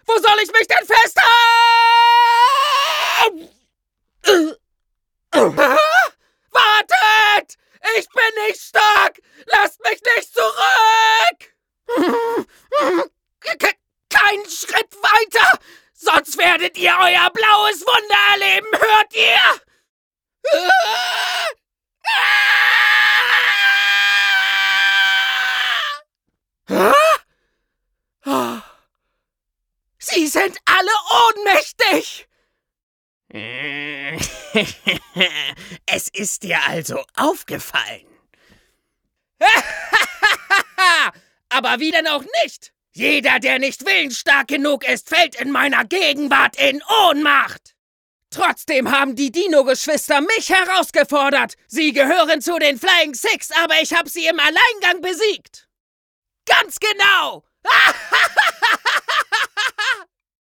Wo soll ich mich denn festhalten? Wartet! Ich bin nicht stark! Lasst mich nicht zurück! Keinen Schritt weiter! Sonst werdet ihr euer blaues Wunder erleben, hört ihr? Sie sind alle ohnmächtig! Es ist dir also aufgefallen. Aber wie denn auch nicht? Jeder, der nicht willensstark genug ist, fällt in meiner Gegenwart in Ohnmacht! Trotzdem haben die Dino-Geschwister mich herausgefordert. Sie gehören zu den Flying Six, aber ich habe sie im Alleingang besiegt. Ganz genau!